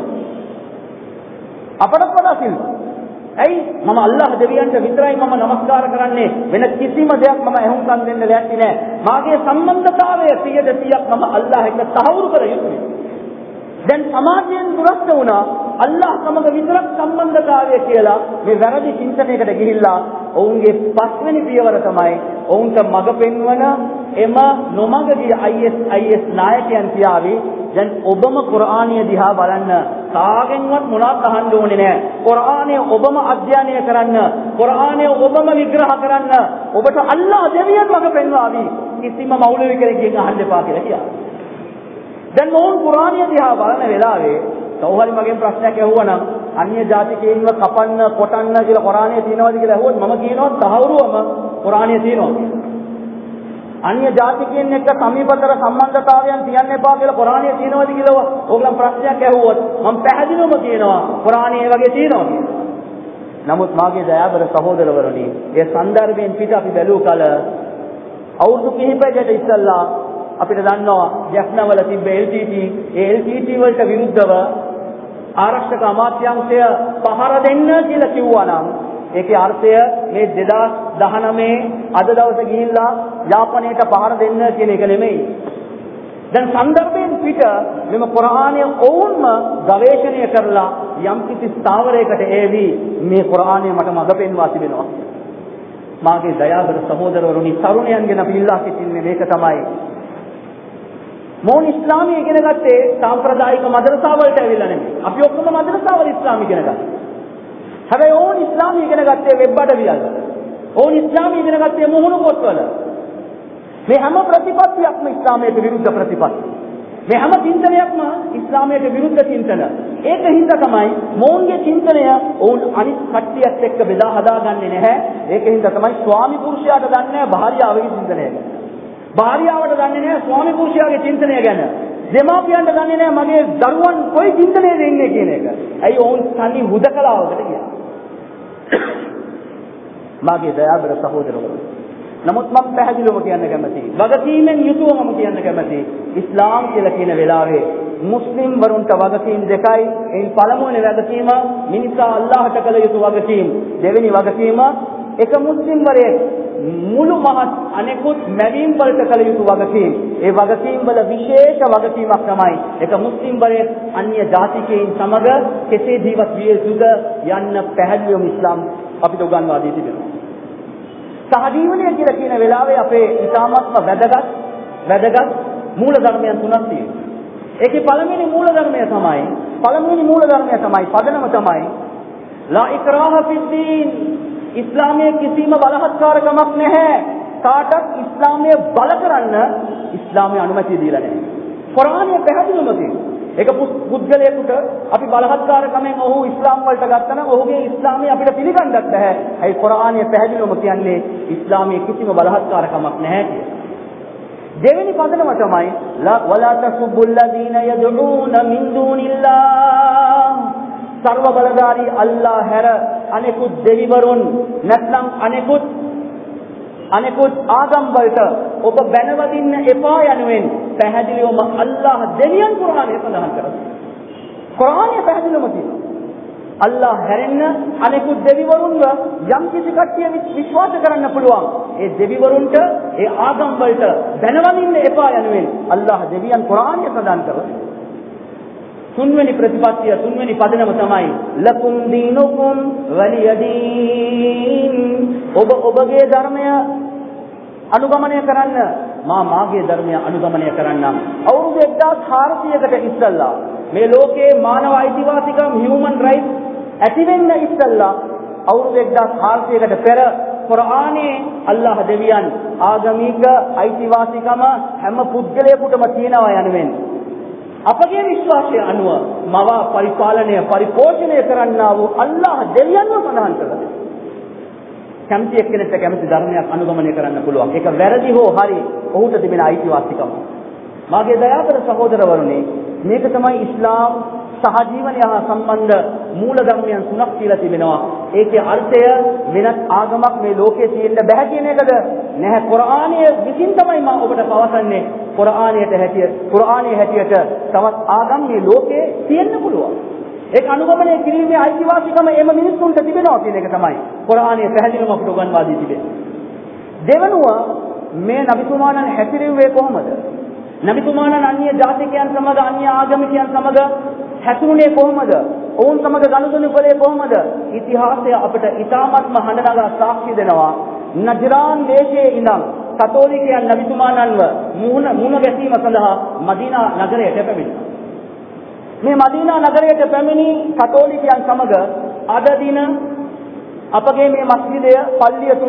අපටත් වඩා සිල්වත්. ඇයි? මම අල්ලාහ් දෙවියන්ට විතරයි මම නමස්කාර කරන්නේ. වෙන කිසිම දෙයක් මම අහුම්කම් දෙන්න ලෑස්ති නෑ. මාගේ සම්බන්ධතාවය 100% මම අල්ලාහ් එක්ක තහවුරු කර යුතුයි. දැන් සමාජයෙන් දුරස්ත වුණා අල්ලාහ් සමග විතරක් සම්බන්ධතාවය කියලා මේ වැරදි චින්තනයකට ගිහිල්ලා ඔවුන්ගේ පස්වෙනි පියවර තමයි ඔවුන්ට මඟ පෙන්වන එම නොමඟදී IS නායකයන් කියාවි. දැන් ඔබම කුර්ආනය දිහා බලන්න, කාගෙන්වත් මොනවත් අහන්න ඕනේ නැහැ. කුර්ආනය ඔබම අධ්‍යයනය කරන්න, කුර්ආනය ඔබම විග්‍රහ කරන්න. ඔබට අල්ලාහ් දෙවියන් මඟ පෙන්වාවි. කිසිම මෞලවි කෙනෙක්ගෙන් අහන්න එපා කියලා කියනවා. දැන් මොවුන් කුර්ආනය දිහා බලන වෙලාවේ කවුරුහරි මගෙන් ප්‍රශ්නයක් ඇහුවනම් අන්‍ය ජාතිකයින්ව කපන්න, කොටන්න කියලා කුර්ආනයේ තියෙනවද කියලා ඇහුවොත් මම කියනවා තහවුරුවම කුර්ආනයේ තියෙනවා කියලා. අන්‍ය ජාතිකයන් එක්ක සමීපතර සම්බන්ධතාවයන් තියන්න එපා කියලා කුර්ආනයේ තියෙනවද කියලා ඕගොල්ලන් ප්‍රශ්නයක් ඇහුවොත් මම පැහැදිලිවම කියනවා කුර්ආනයේ වගේ තියෙනවා කියලා. නමුත් මාගේ දයාබර සහෝදරවරුනි, ඒ සන්දර්භයෙන් පිට අපි බැලුව කල අවුරුදු කිහිපයකට ඉස්සෙල්ලා අපිට දන්නවා ජැෆ්නාවල තිබ්බ LTT, ඒ LTT වලට විරුද්ධව ආරක්ෂක අමාත්‍යාංශය පහර දෙන්න කියලා කිව්වා නම් ඒකේ අර්ථය මේ 2019 අද දවසේ ගිහිල්ලා යාපනයට පහර දෙන්න කියන එක නෙමෙයි. දැන් සන්දර්භයෙන් පිට මෙම කුර්ආනය ඔවුන්ම ගවේෂණය කරලා යම් කිසි ස්ථාවරයකට ඒවි මේ කුර්ආනය මට මඟ පෙන්වා තිබෙනවා. මාගේ දයාබර සහෝදරවරුනි, තරුණයන්ගෙන අපි ඉල්ලා සිටින්නේ මේක තමයි. මොන් ඉස්ලාමී ඉගෙන ගත්තේ සාම්ප්‍රදායික මදරසා වලට ඇවිල්ලා නෙමෙයි. අපි ඔක්කොම මදරසා වල ඉස්ලාමී ඉගෙන ගත්තා. හැබැයි ඕන් ඉස්ලාමී ඉගෙන ගත්තේ වෙබ් අඩවිවල. ඕන් ඉස්ලාමී ඉගෙන ගත්තේ මුහුණු පොත්වල. මේ හැම ප්‍රතිපත්තියක්ම ඉස්ලාමයට විරුද්ධ ප්‍රතිපත්ති. මේ හැම චින්තනයක්ම ඉස්ලාමයට විරුද්ධ චින්තන. ඒක හින්දා තමයි මොවුන්ගේ චින්තනය ඔවුන් අනිත් කට්ටියත් එක්ක බෙදා හදාගන්නේ නැහැ. ඒක හින්දා තමයි ස්වාමි පුරුෂයාට දන්නේ භාර්යාවගේ චින්තනය ගැන. භාර්යාවට දන්නේ නැහැ ස්වාමි පුරුෂයාගේ චින්තනය ගැන. දෙමාපියන්ට දන්නේ නැහැ මගේ දරුවන් කොයි චින්තනයේද ඉන්නේ කියන එක. ඇයි ඔවුන් තනි හුදකලාවකට ගියා. මාගේ දයාබර සහෝදරවරු, නමුත් මම පැහැදිලිවම කියන්න කැමතියි, වගකීමෙන් යුතුවම කියන්න කැමතියි, ඉස්ලාම් කියලා කියන වෙලාවේ මුස්ලිම් වරුන්ට වගකීම් දෙකයි. එයින් පළමුවෙනි වගකීම මිනිසා අල්ලාහට කළ යුතු වගකීම්. දෙවෙනි වගකීම එක මුස්ලිම් වරයෙක් මුළු මහත් අනෙකුත් මැවීම් වලට කළ යුතු වගකීම්. ඒ වගකීම් වල විශේෂ වගකීමක් තමයි එක මුස්ලිම් වරයෙක් අන්‍ය ජාතිකයන් සමග කෙසේ ජීවත් විය යුතුද යන්න පැහැදිලිවම ඉස්ලාම් අපිට උගන්වා දී තිබෙනවා. සහජීවනය කියලා කියන වෙලාවේ අපේ ඉතාමත්ම වැදගත් මූල ධර්මයන් තුනක් තියෙනවා. ඒකේ පළවෙනි මූල ධර්මය තමයි පදනම තමයි ලා ඉක්රාහ ෆිද්දීන්. ඉස්ලාමයේ කිසිම බලහත්කාරකමක් නැහැ. කාටත් ඉස්ලාමයේ බල කරන්න ඉස්ලාමයේ අනුමැතිය දීලා නැහැ. කුර්ආනයේ පැහැදිලිවම තියෙනවා. ඒක පුද්ගලයෙකුට අපි බලහත්කාරකමෙන් ඔහු ඉස්ලාම් වලට ගත්තා නම් ඔහුගේ ඉස්ලාමයේ අපිට පිළිගන්නත් බෑ. ඒ කුර්ආනයේ පැහැදිලිවම කියන්නේ ඉස්ලාමයේ කිසිම බලහත්කාරකමක් නැහැ කියලා. දෙවෙනි පදනම තමයි වලා තසුබ්බුල් ලදීන යදුන මින් දුනිල්ලාහ්. සර්ව බලධාරී අල්ලාහ් හැර අනෙකුත් දෙවිවරුන් නැත්නම් අනෙකුත් ආගම් වලට ඔබ බැනවදින්න එපා යනුවෙන් පැහැදිලිවම අල්ලාහ් දෙවියන් කුර්ආනයේ සඳහන් කරනවා. කුර්ආනයේ පැහැදිලිවම තියෙනවා. අල්ලාහ් හැරෙන්න අනෙකුත් දෙවිවරුන්ව යම් කිසි කට්ටිය විශ්වාස කරන්න පුළුවන්. ඒ දෙවිවරුන්ට ඒ ආගම් වලට බැනවදින්න එපා යනුවෙන් අල්ලාහ් දෙවියන් කුර්ආනයේ සඳහන් කරනවා. තුන්වෙනි ප්‍රතිපත්තිය, තුන්වෙනි පදනම තමයි ලකුම් දීනුකුම් වලියදීන්. ඔබගේ ධර්මය අනුගමනය කරන්න, මාගේ ධර්මය අනුගමනය කරන්නම්. අවුරුදු 1400කට ඉස්සෙල්ලා මේ ලෝකයේ මානව අයිතිවාසිකම්, හියුමන් රයිට්ස් ඇති වෙන්න ඉස්සෙල්ලා අවුරුදු 1400කට පෙර කුර්ආනයේ අල්ලාහ් දෙවියන් ආගමික අයිතිවාසිකම හැම පුද්ගලයෙකුටම තියනවා යනුවෙන් අපගේ විශ්වාසය අනුව මවා පරිපාලනය පරිපෝෂණය කරන්නා වූ අල්ලාහ් දෙවියන්ව සඳහන් කළා. කැමති එක්කෙනෙක්ට කැමති ධර්මයක් අනුගමනය කරන්න පුළුවන්. ඒක වැරදි හෝ හරි ඔහුට තිබෙන අයිතිවාසිකම. මාගේ දයාබර සහෝදරවරුනි, මේක තමයි ඉස්ලාම් සහජීවනය හා සම්බන්ධ මූල ධර්මයන් තුනක් කියලා තිබෙනවා. ඒකේ අර්ථය වෙනත් ආගමක් මේ ලෝකයේ තියෙන්න බෑ කියන එකද? නැහැ. කුර්ආනයේ විසින් තමයි මම ඔබට පවසන්නේ. කුර්ආනයේ හැටියට තවත් ආගම් මේ ලෝකයේ තියෙන්න පුළුවන්. ඒක අනුගමනය කිරීමේ අයිතිවාසිකම එම මිනිස්සුන්ට තිබෙනවා කියන එක තමයි කුර්ආනයේ පැහැදිලිවම අපට උගන්වා දී තිබෙන්නේ. දෙවනුව මේ නබිතුමාණන් හැසිරෙන්නේ කොහොමද? නබිතුමාණන් අන්‍ය ජාතිකයන් සමග, අන්‍ය ආගමිකයන් සමග හැසිරුනේ කොහොමද? ඔවුන් සමග ගනුදෙනු කළේ කොහොමද? ඉතිහාසය අපට ඉතාමත්ම හඬනගා සාක්ෂි දෙනවා. නජරාන් දේශයේ ඉඳන් කතෝලිකයන් නබිතුමාණන්ව මුණ ගැසීම සඳහා මදීනා නගරයට පැමිණියා. මේ මදීනා නගරයට පැමිණි කතෝලිකයන් සමග අද දින අපගේ මේ මස්ජිදය පල්ලිය තුල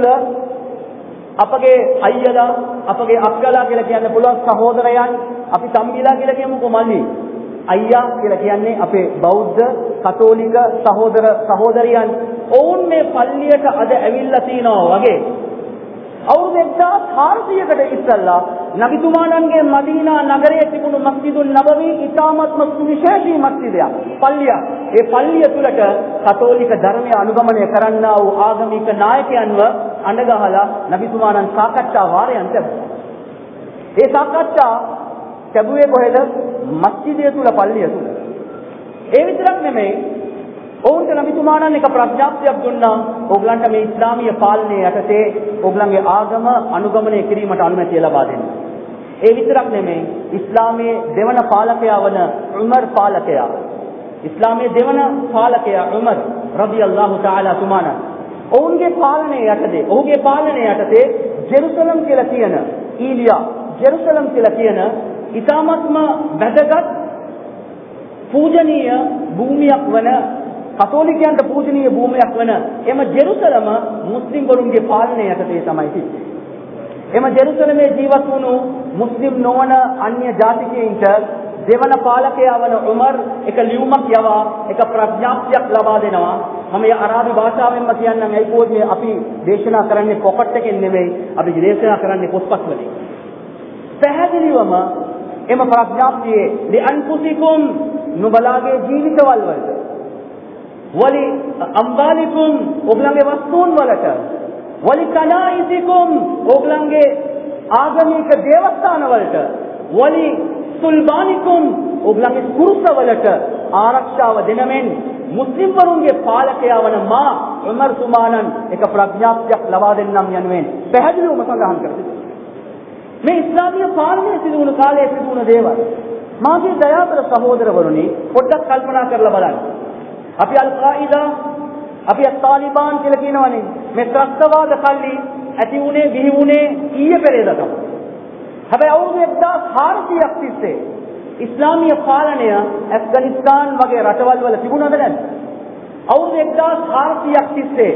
අපගේ අයියලා, අපගේ අක්කලා කියලා කියන්න පුළුවන් සහෝදරයන්, අපි තම්බිලා කියලා කියමුකෝ මල්ලි. අයියා කියලා කියන්නේ අපේ බෞද්ධ කතෝලික සහෝදර සහෝදරියන්. ඔවුන් මේ පල්ලියට අද ඇවිල්ලා තිනවා වගේ අවුරුදු 1400කට ඉස්සෙල්ලා නබිතුමාණන්ගේ මදීනා නගරයේ තිබුණු මස්ජිදුන් නබවි ඉතාමත්ම සුවිශේෂී මස්ජිදයක්, පල්ලියක්. ඒ පල්ලිය තුලට කතෝලික ධර්මය අනුගමනය කරන්නා වූ ආගමික නායකයන්ව අඬගහලා නබිතුමාණන් සාකච්ඡා වාරයන් තිබුණා. ඒ සාකච්ඡා ලැබුවේ කොහෙද? මස්ජිදය තුල, පල්ලිය තුල. ඒ විතරක් නෙමෙයි ඔවුන්ට නබිතුමාණන් එක ප්‍රඥාප්තියක් දුන්නා. ඕගලන්ට මේ ඉස්ලාමීය පාලනය යටතේ ඕගලන්ගේ ආගම අනුගමනය කිරීමට අනුමැතිය ලබා දෙන්න. ඒ විතරක් නෙමෙයි ඉස්ලාමයේ දෙවන පාලකයා වන උමර් පාලකයා. ඉස්ලාමයේ දෙවන පාලකයා උමර් රදියල්ලාහු තාලා තුමාණන්. ඔවුන්ගේ පාලනය යටතේ ඔහුගේ පාලනය යටතේ ජෙරුසලම් කියලා කියන ඊලියා ජෙරුසලම් කියලා කියන ඉතාමත්ම වැදගත් පූජනීය භූමියක් වන කතෝලිකයන්ට පූජනීය භූමියක් වන එම ජෙරුසලම මුස්ලිම් වරුන්ගේ පාලනය යටතේ තමයි සිටින්නේ. එම ජෙරුසලමේ ජීවත් වුණු මුස්ලිම් නොවන අන්‍ය ජාතිකයින්ට දෙවන පාලකයා වන උමර් එක ලියුමක් යවා එක ප්‍රඥාප්තියක් ලබා දෙනවා. මම මේ අරාබි භාෂාවෙන්ම කියන්නම්. ඒකෝත් මේ අපි දේශනා කරන්නේ පොකට් එකෙන් නෙමෙයි. අපි දේශනා කරන්නේ පොත්පත් වලින්. පැහැදිලිවම එම ප්‍රඥාප්තියේ ලිඅන්ෆුසිකුම් නුබලාගේ ජීවිතවල වලට වලි අම්වාලිකුම් ඔගලගේ වස්තුන් වලට වලි කනායිසිකුම් ඔගලගේ ආගමික දේවස්ථාන වලට වලි සුල්බානිකුම් ඔගලගේ කුරුස වලට ආරක්ෂාව දෙනමෙන් මුස්ලිම් වරුන්ගේ පාලකයා වන මා උමර් තුමාණන් එක ප්‍රඥාප්තියක් ලබා දෙන්නම් යනුවෙන් පැහැදිලිවම සඳහන් කරනවා. මේ ඉස්ලාමීය පාලනය සිදු වුණු කාලයේ සිදු වුණ දේවල් මාගේ දයාබර සහෝදරවරුනි පොඩ්ඩක් කල්පනා කරලා බලන්න. අපි අල්-කායිදා අපි තාලිබාන් කියලා කියනවනේ. මේ ත්‍රස්තවාද කල්ලි ඇති වුණේ බිහි වුණේ ඊයේ පෙරේදා තමයි. හැබැයි අවුරුදු 1400ක් තිස්සේ ඉස්ලාමීය පාලනය ඇෆ්ගනිස්තාන් වගේ රටවල් වල තිබුණාද නැද්ද? අවුරුදු 1400ක් තිස්සේ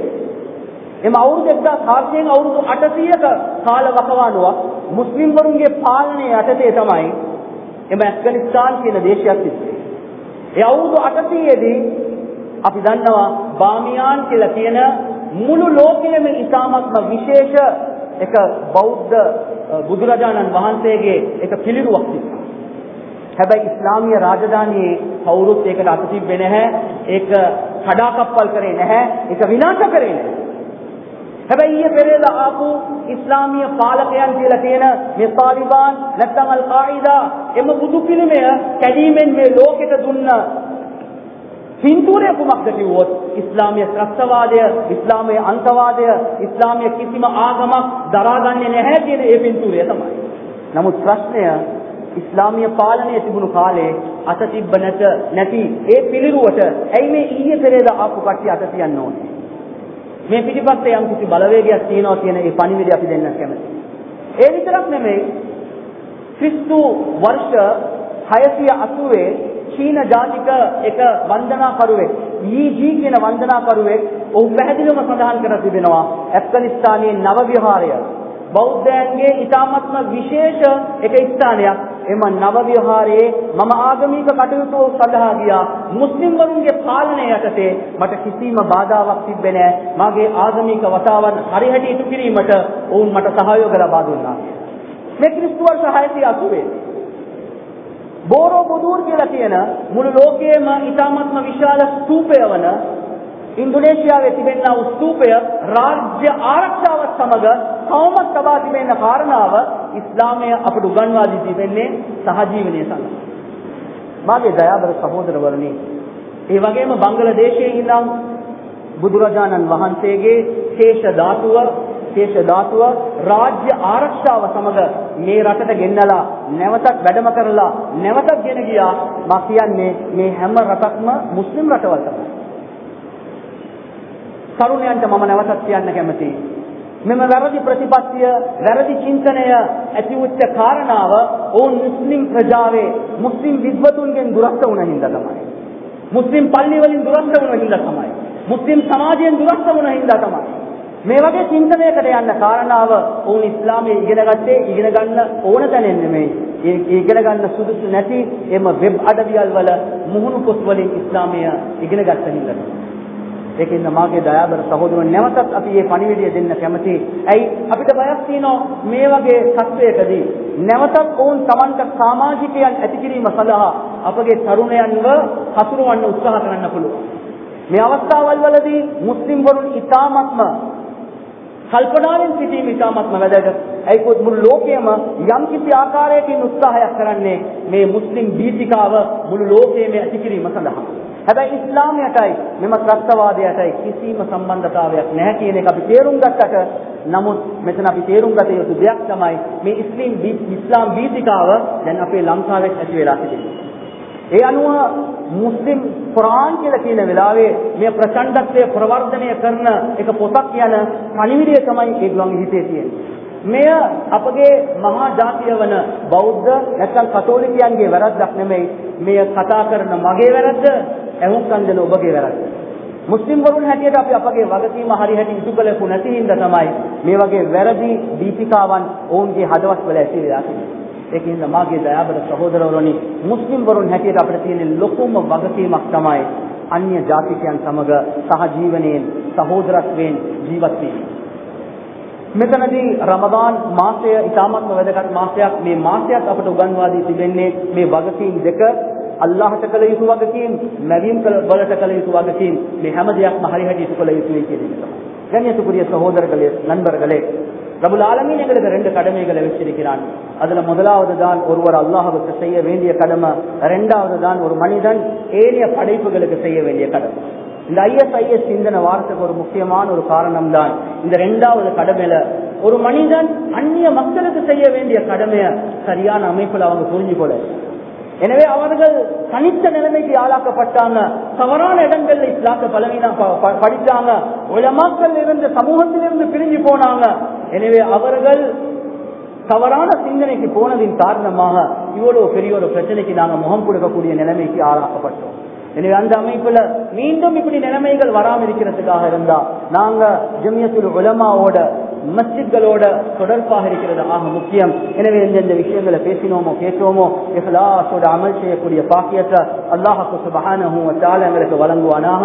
එම අවුරුදු 1400න් අවුරුදු 800ක කාල වකවානුවක් මුස්ලිම් වරුන්ගේ පාලනය යටතේ තමයි එම ඇෆ්ගනිස්තාන් කියන දේශයක් තිස්සේ. ඒ අවුරුදු 800දී අපි දන්නවා බාමියාන් කියලා කියන මුළු ලෝකයේම ඉතාමත්ම විශේෂ එක බෞද්ධ බුදුරජාණන් වහන්සේගේ එක පිළිරුවක් තිබුණා. හැබැයි ඉස්ලාමීය රාජධානියේ කවුරුත් ඒකට අත තිබ්බේ නැහැ. ඒක කඩාකප්පල් කරේ නැහැ. ඒක විනාශ කරේ නැහැ. හැබැයි ඊයේ පෙරේදා ආපු ඉස්ලාමීය පාලකයන් කියලා කියන මේ තාලිබාන් නැත්නම් අල්-කායිදා එම බුදු පිළිමය කැඩීමෙන් මේ ලෝකෙට දුන්න පින්තූරය කුමක්ද කිව්වොත් ඉස්ලාමීය ත්‍රස්තවාදය, ඉස්ලාමීය අන්තවාදය, ඉස්ලාමීය කිසිම ආගමක් දරාගන්නේ නැහැ කියන ඒ පින්තූරය තමයි. නමුත් ප්‍රශ්නය ඉස්ලාමීය පාලනය තිබුණු කාලේ අත තිබ්බ නැති ඒ පිළිරුවට ඇයි මේ ඊයේ පෙරේදා ආපු කට්ටිය අත තියන්න ඕනේ? මේ පිටිපස්සේ යම් කිසි බලවේගයක් තියෙනවා කියන ඒ පණිවිඩය අපි දෙන්නත් කැමතියි. ඒ විතරක් නෙමෙයි ක්‍රිස්තු වර්ෂ 680 චීන ජාතික එක වන්දනාකරුවෙක් යීජී කියන වන්දනාකරුවෙක් ඔහු පැහැදිලිවම සඳහන් කර තිබෙනවා ඇෆ්ගනිස්තානයේ නව විහාරය බෞද්ධයන්ගේ ඉතාමත්ම විශේෂ එක ස්ථානයක්. එම නව විහාරයේ මම ආගමික කටයුතු සඳහා ගියා. මුස්ලිම් වරුන්ගේ පාලනය යටතේ මට කිසිම බාධාවක් තිබෙන්නේ නැහැ. මාගේ ආගමික වතාවන් හරියට ඉටු කිරීමට ඔවුන් මට සහයෝග ලබා දුන්නා. මේ ක්‍රිස්තු වර්ෂ 680 බෝරෝ බුදුර් කියලා කියන මුළු ලෝකයේම ඉතාමත්ම විශාල ස්තූපය වන ඉන්දුනේසියාවේ තිබෙනා වූ ස්තූපය රාජ්‍ය ආරක්ෂාවත් සමග තවමත් තබා තිබෙන කාරණාව ඉස්ලාමය අපට උගන්වා දී තිබෙන්නේ සහජීවනයේ සඳහා. මාගේ දයාබර සහෝදරවරුනි, ඒ වගේම බංග්ලාදේශයේ ඉඳන් බුදුරජාණන් වහන්සේගේ ශේෂ ධාතුව රාජ්‍ය ආරක්ෂාව සමග මේ රටට ගෙන්නලා නැවතත් වැඩම කරලා නැවතත් ගෙන ගියා. මා කියන්නේ මේ හැම රටක්ම මුස්ලිම් රටවල් තමයි. තරුණයන්ට මම නැවතත් කියන්න කැමතියි. මෙම වැරදි ප්‍රතිපත්තිය, වැරදි චින්තනය ඇති වෙච්ච කාරණාව ඕන් මුස්ලිම් ප්‍රජාවේ මුස්ලිම් විද්වතුන්ගෙන් දුරස්ත වුණ හින්දා තමයි. මුස්ලිම් පල්ලි වලින් දුරස්ත වුණ හින්දා තමයි. මුස්ලිම් සමාජයෙන් දුරස්ත වුණ හින්දා තමයි. මේ වගේ චින්තනයකට යන්න කාරණාව ඕන් ඉස්ලාමයේ ඉගෙන ගන්න ඕන තැනෙන් නෙමෙයි. ඒ ඉගෙන ගන්න සුදුසු නැති එම වෙබ් අඩවියල් වල මුහුණු පොත් වලින් ඉස්ලාමය ඉගෙන ගන්න හින්දා. ඒකින්ද මාගේ දයාබර සහෝදරයන් නැවතත් අපි මේ පණිවිඩය දෙන්න කැමතියි. ඇයි අපිට බයක් තියෙනවා මේ වගේ සත්‍යයකදී නැවතත් ඕන් Tamanට සමාජිකයන් ඇති කිරීම සඳහා අපගේ තරුණයන්ව හසුරවන්න උත්සාහ කරන්න පුළුවන්. මේ අවස්ථාවල් වලදී මුස්ලිම් වරුන් ඉතාමත්ම කල්පනාවෙන් සිටීම ඉතාමත්ම වැදගත්. ඒකත් මුළු ලෝකයේම යම් කිසි ආකාරයකින් උත්සාහයක් කරන්නේ මේ මුස්ලිම් බීතිකාව මුළු ලෝකයේම ඇති කිරීම සඳහා. හැබැයි ඉස්ලාමයටයි මෙම ත්‍රස්තවාදයටයි කිසිම සම්බන්ධතාවයක් නැහැ කියන එක අපි තේරුම් ගත්තට, නමුත් මෙතන අපි තේරුම් ගත යුතු දෙයක් තමයි මේ ඉස්ලාම් බීතිකාව දැන් අපේ ලංකාවේ ඇති වෙලා සිටින්නේ. ඒ අනුව මුස්ලිම් කුරාන් කියලා කියන වෙලාවේ මේ ප්‍රචණ්ඩත්වය ප්‍රවර්ධනය කරන එක පොතක් යන පණිවිඩය තමයි ඒගොල්ලන්ගේ හිතේ තියෙන්නේ. මෙය අපගේ මහා ජාතිය වන බෞද්ධ නැත්නම් කතෝලිකයන්ගේ වැරද්දක් නෙමෙයි. මෙය කතා කරන මගේ වැරද්ද, එහුම්කන් දෙන ඔබගේ වැරද්ද. මුස්ලිම් වරුන් හැටියට අපි අපගේ වගකීම හරි හැටි ඉටු කළේ නැති හින්දා තමයි මේ වගේ වැරදි දීපිකාවන් ඔවුන්ගේ හදවත් වල ඇති වෙලා තියෙන්නේ. ඒකින්ද මාගේ දයාබර සහෝදරවරුනි, මුස්ලිම් වරුන් හැටියට අපිට තියෙන ලොකුම වගකීමක් තමයි අන්‍ය ජාතිකයන් සමග සහජීවනයෙන් සහෝදරත්වයෙන් ජීවත් වීම. මෙතනදී රමදාන් මාසය ඉතාමත්ම වැදගත් මාසයක්. මේ මාසයත් අපට උගන්වා දී තිබෙන්නේ මේ වගකීම් දෙක, අල්ලාහට කළ යුතු වගකීම්, නබීන් වලට කළ යුතු වගකීම්, මේ හැම දෙයක්ම හරි හැටි ඉටු කළ යුතුයි කියන එක. கண்ணியத்துக்குரிய சகோதரர்களே, நண்பர்களே, ரபுல் ஆலமீன் எங்களுக்கு 2 கடமைகளை வச்சிருக்கிறான். அதுல முதலாவது தான் ஒருவர் அல்லாஹ்வுக்கு செய்ய வேண்டிய கடமை, இரண்டாவது தான் ஒரு மனிதன் ஏனைய படைப்புகளுக்கு செய்ய வேண்டிய கடமை. இந்த ISIS சிந்தனை வார்த்தைக்கு ஒரு முக்கியமான ஒரு காரணம் தான் இந்த 2வது கடமையில ஒரு மனிதன் அந்நிய மக்களுக்கு செய்ய வேண்டிய கடமையை சரியான அமைப்புல அவங்க புரிஞ்சுக்கொள்ள. எனவே அவர்கள் தனித்த நிலைமைக்கு ஆளாக்கப்பட்டாங்க. தவறான இடங்கள்ல இஸ்லாத்தை பலவீனா படித்தாங்க. உலமாக்கள் இருந்து சமூகத்திலிருந்து பிரிஞ்சு போனாங்க. எனவே அவர்கள் தவறான சிந்தனைக்கு போனதின் காரணமாக இவ்வளவு பெரிய ஒரு பிரச்சனைக்கு நாங்க முகம் கொடுக்கக்கூடிய நிலைமைக்கு ஆளாக்கப்பட்டோம். எனவே அந்த அமைப்புல மீண்டும் இப்படி நிலைமைகள் வராமல் இருக்கிறதுக்காக இருந்தா நாங்க ஜமியத்துல் உலமாவோட மஸ்ஜித்களோட தொடர்பாக இருக்கிறது ஆக முக்கியம். எனவே எந்தெந்த விஷயங்களை பேசினோமோ கேட்டோமோ இஹ்லாஸோட அமல் செய்யக்கூடிய பாக்கியத்தை அல்லாஹ் சுப்ஹானஹு வ தஆலா எங்களுக்கு வழங்குவானாக.